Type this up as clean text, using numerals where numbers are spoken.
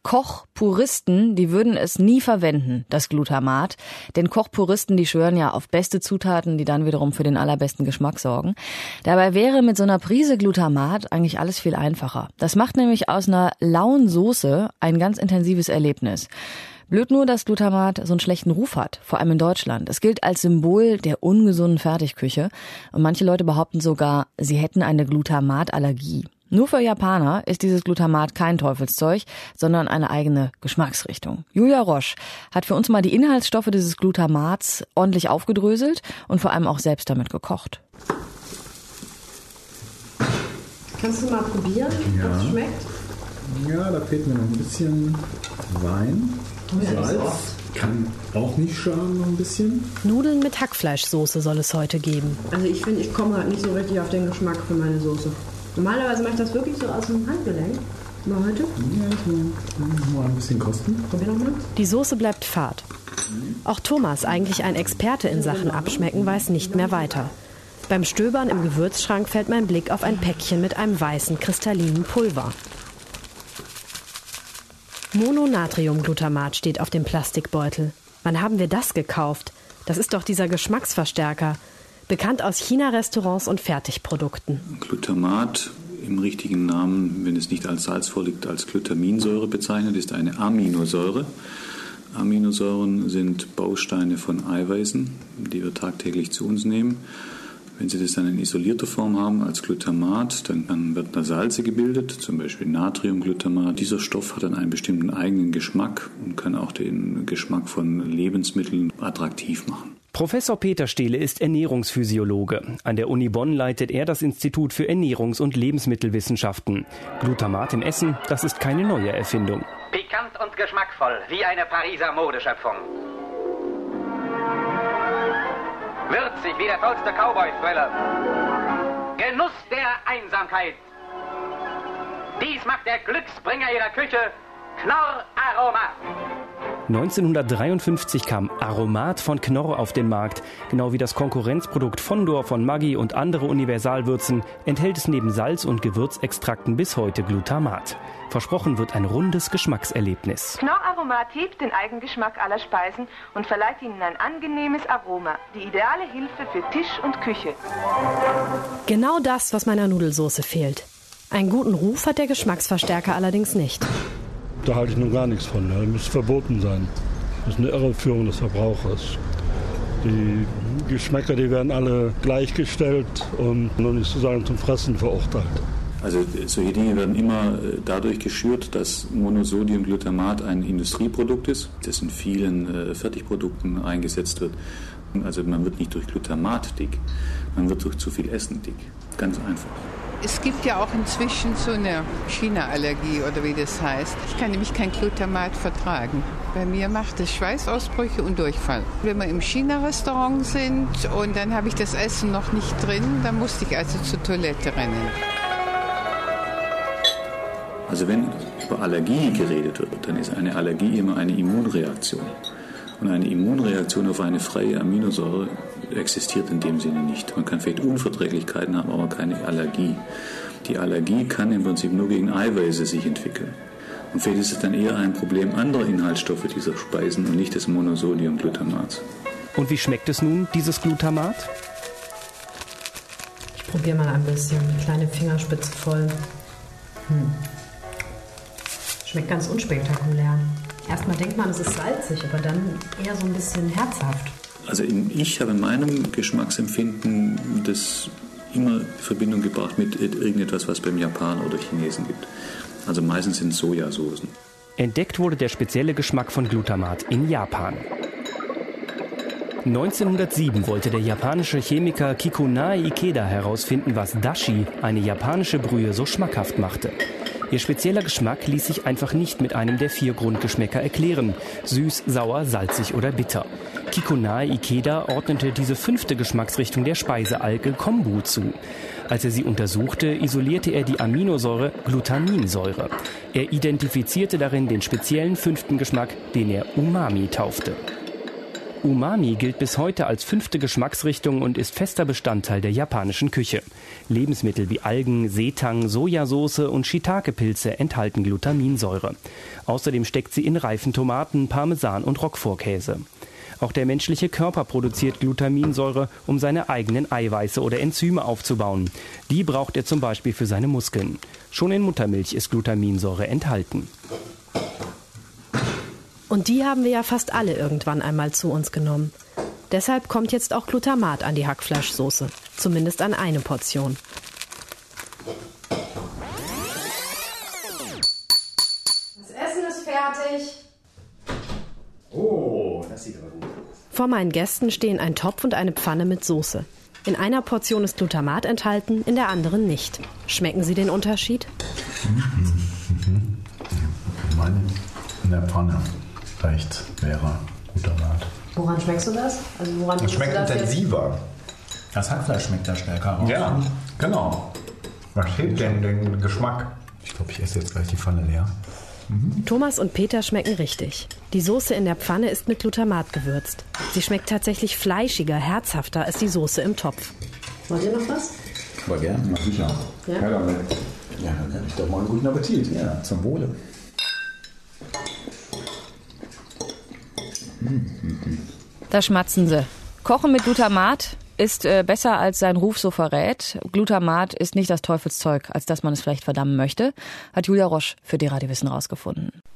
Kochpuristen, die würden es nie verwenden, das Glutamat. Denn Kochpuristen, die schwören ja auf beste Zutaten, die dann wiederum für den allerbesten Geschmack sorgen. Dabei wäre mit so einer Prise Glutamat eigentlich alles viel einfacher. Das macht nämlich aus einer lauen Soße ein ganz intensives Erlebnis. Blöd nur, dass Glutamat so einen schlechten Ruf hat, vor allem in Deutschland. Es gilt als Symbol der ungesunden Fertigküche. Und manche Leute behaupten sogar, sie hätten eine Glutamatallergie. Nur für Japaner ist dieses Glutamat kein Teufelszeug, sondern eine eigene Geschmacksrichtung. Julia Roche hat für uns mal die Inhaltsstoffe dieses Glutamats ordentlich aufgedröselt und vor allem auch selbst damit gekocht. Kannst du mal probieren, was es schmeckt? Ja, da fehlt mir noch ein bisschen Wein. Salz kann auch nicht schaden, noch ein bisschen. Nudeln mit Hackfleischsoße soll es heute geben. Also ich finde, ich komme halt nicht so richtig auf den Geschmack für meine Soße. Normalerweise mache ich das wirklich so aus dem Handgelenk. Mal heute? Ja, ich mal ein bisschen kosten. Probier noch mal. Die Soße bleibt fad. Auch Thomas, eigentlich ein Experte in Sachen Abschmecken, weiß nicht mehr weiter. Beim Stöbern im Gewürzschrank fällt mein Blick auf ein Päckchen mit einem weißen, kristallinen Pulver. Mononatriumglutamat steht auf dem Plastikbeutel. Wann haben wir das gekauft? Das ist doch dieser Geschmacksverstärker. Bekannt aus China-Restaurants und Fertigprodukten. Glutamat, im richtigen Namen, wenn es nicht als Salz vorliegt, als Glutaminsäure bezeichnet, ist eine Aminosäure. Aminosäuren sind Bausteine von Eiweißen, die wir tagtäglich zu uns nehmen. Wenn Sie das dann in isolierter Form haben als Glutamat, dann wird eine Salze gebildet, zum Beispiel Natriumglutamat. Dieser Stoff hat dann einen bestimmten eigenen Geschmack und kann auch den Geschmack von Lebensmitteln attraktiv machen. Professor Peter Stehle ist Ernährungsphysiologe. An der Uni Bonn leitet er das Institut für Ernährungs- und Lebensmittelwissenschaften. Glutamat im Essen, das ist keine neue Erfindung. Pikant und geschmackvoll, wie eine Pariser Modeschöpfung. Würzig wie der tollste Cowboy-Thriller. Genuss der Einsamkeit. Dies macht der Glücksbringer ihrer Küche, Knorr Aromat. 1953 kam Aromat von Knorr auf den Markt. Genau wie das Konkurrenzprodukt Fondor von Maggi und andere Universalwürzen enthält es neben Salz- und Gewürzextrakten bis heute Glutamat. Versprochen wird ein rundes Geschmackserlebnis. Knorr Aromat hebt den Eigengeschmack aller Speisen und verleiht ihnen ein angenehmes Aroma. Die ideale Hilfe für Tisch und Küche. Genau das, was meiner Nudelsoße fehlt. Einen guten Ruf hat der Geschmacksverstärker allerdings nicht. Da halte ich nun gar nichts von. Das muss verboten sein. Das ist eine Irreführung des Verbrauchers. Die Geschmäcker, die werden alle gleichgestellt und noch nicht sozusagen zum Fressen verurteilt. Also solche Dinge werden immer dadurch geschürt, dass Monosodiumglutamat ein Industrieprodukt ist, das in vielen Fertigprodukten eingesetzt wird. Also man wird nicht durch Glutamat dick, man wird durch zu viel Essen dick. Ganz einfach. Es gibt ja auch inzwischen so eine China-Allergie oder wie das heißt. Ich kann nämlich kein Glutamat vertragen. Bei mir macht es Schweißausbrüche und Durchfall. Wenn wir im China-Restaurant sind und dann habe ich das Essen noch nicht drin, dann musste ich also zur Toilette rennen. Also wenn über Allergie geredet wird, dann ist eine Allergie immer eine Immunreaktion. Und eine Immunreaktion auf eine freie Aminosäure existiert in dem Sinne nicht. Man kann vielleicht Unverträglichkeiten haben, aber keine Allergie. Die Allergie kann im Prinzip nur gegen Eiweiße sich entwickeln. Und vielleicht ist es dann eher ein Problem anderer Inhaltsstoffe dieser Speisen und nicht des Monosodiumglutamats. Und wie schmeckt es nun, dieses Glutamat? Ich probiere mal ein bisschen, eine kleine Fingerspitze voll. Schmeckt ganz unspektakulär. Erstmal denkt man, es ist salzig, aber dann eher so ein bisschen herzhaft. Also ich habe in meinem Geschmacksempfinden das immer in Verbindung gebracht mit irgendetwas, was beim Japaner oder Chinesen gibt. Also meistens sind Sojasoßen. Entdeckt wurde der spezielle Geschmack von Glutamat in Japan. 1907 wollte der japanische Chemiker Kikunae Ikeda herausfinden, was Dashi, eine japanische Brühe, so schmackhaft machte. Ihr spezieller Geschmack ließ sich einfach nicht mit einem der 4 Grundgeschmäcker erklären: süß, sauer, salzig oder bitter. Kikunae Ikeda ordnete diese 5. Geschmacksrichtung der Speisealge Kombu zu. Als er sie untersuchte, isolierte er die Aminosäure Glutaminsäure. Er identifizierte darin den speziellen 5. Geschmack, den er Umami taufte. Umami gilt bis heute als 5. Geschmacksrichtung und ist fester Bestandteil der japanischen Küche. Lebensmittel wie Algen, Seetang, Sojasauce und Shiitake-Pilze enthalten Glutaminsäure. Außerdem steckt sie in reifen Tomaten, Parmesan und Roquefort-Käse. Auch der menschliche Körper produziert Glutaminsäure, um seine eigenen Eiweiße oder Enzyme aufzubauen. Die braucht er zum Beispiel für seine Muskeln. Schon in Muttermilch ist Glutaminsäure enthalten. Und die haben wir ja fast alle irgendwann einmal zu uns genommen. Deshalb kommt jetzt auch Glutamat an die Hackfleischsoße. Zumindest an eine Portion. Das Essen ist fertig. Oh, das sieht aber gut aus. Vor meinen Gästen stehen ein Topf und eine Pfanne mit Soße. In einer Portion ist Glutamat enthalten, in der anderen nicht. Schmecken Sie den Unterschied? Ich meine, in der Pfanne reicht wäre Glutamat. Woran schmeckst du das? Also woran Das schmeckt intensiver. Das Hackfleisch schmeckt da stärker raus. Ja, genau. Was hebt denn den Geschmack? Ich glaube, ich esse jetzt gleich die Pfanne leer. Thomas und Peter schmecken richtig. Die Soße in der Pfanne ist mit Glutamat gewürzt. Sie schmeckt tatsächlich fleischiger, herzhafter als die Soße im Topf. Wollt ihr noch was? Aber gerne, na sicher. Ja? Ja, dann hätte ich doch mal einen guten Appetit. Ja, zum Wohle. Da schmatzen sie. Kochen mit Glutamat ist besser, als sein Ruf so verrät. Glutamat ist nicht das Teufelszeug, als dass man es vielleicht verdammen möchte, hat Julia Roche für die Radio Wissen rausgefunden.